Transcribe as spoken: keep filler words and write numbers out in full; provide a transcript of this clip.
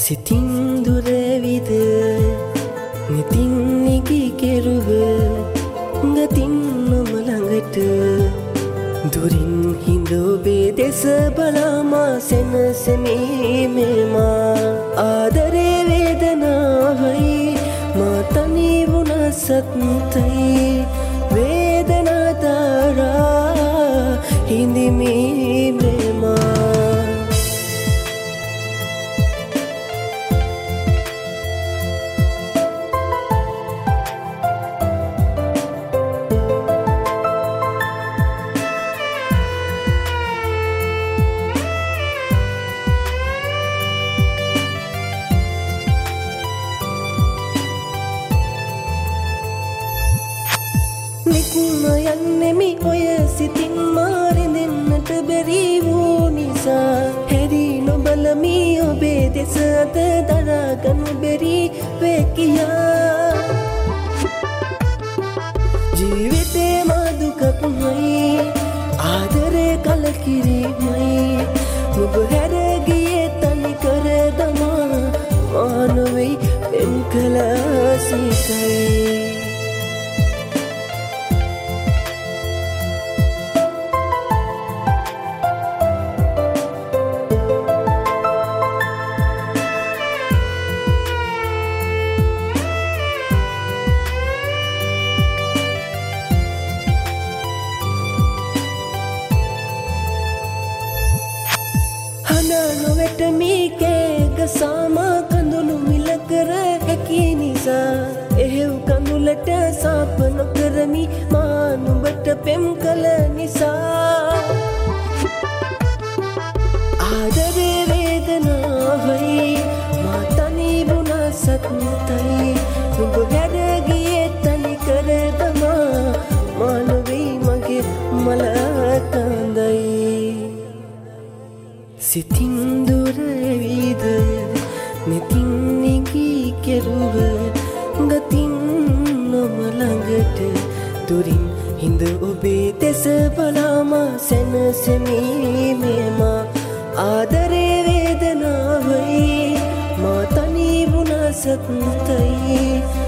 සිතින් දුරවිද නිතින් නිගි කෙරුව ගතින් නොම ළඟට දුරින් හිඳොබේ දෙස බලාමා සෙනසෙමී මෙමා ආදරේ වේදනාවයි මා තනි වුණ සත්තයි වේදනා දාරා හිඳිමී මෙමා යන්නෙමි ඔය සිතින් මාරෙදෙන්නට බැරි වූ නිසා හැරි නොබලමි ඔබේ දෙස අත දරාගනු බැරි වේ කියා ජීවිතේ මදුකක්මයි ආදරේ කලකිරීමයි නුඹ හැර ගියේ තනි කර දමා මානවෙයි පෙම් කළ සිතයි නොවැට මීකේග සාමා කඳුළු මිල කර හැකි නිසා එහෙව් කඳුලට සාප නොකරමි මා නුඹට පෙම් කළ නිසා ආදරේ වේදනාවයි මා තනි වුණ සත්තයි නුඹ හැර ගියේ තනි කර දමා මා නොවේ මගේ මල කඳයි සිතින් දුරවිද නිතින් නිගි කෙරුව ගතින් නොම ළඟට දුරින් හිඳ ඔබේ දෙස බලාමා සැනසෙමී මෙමා ආදරේ වේදනාවයි මා තනි වුණ සත්තයි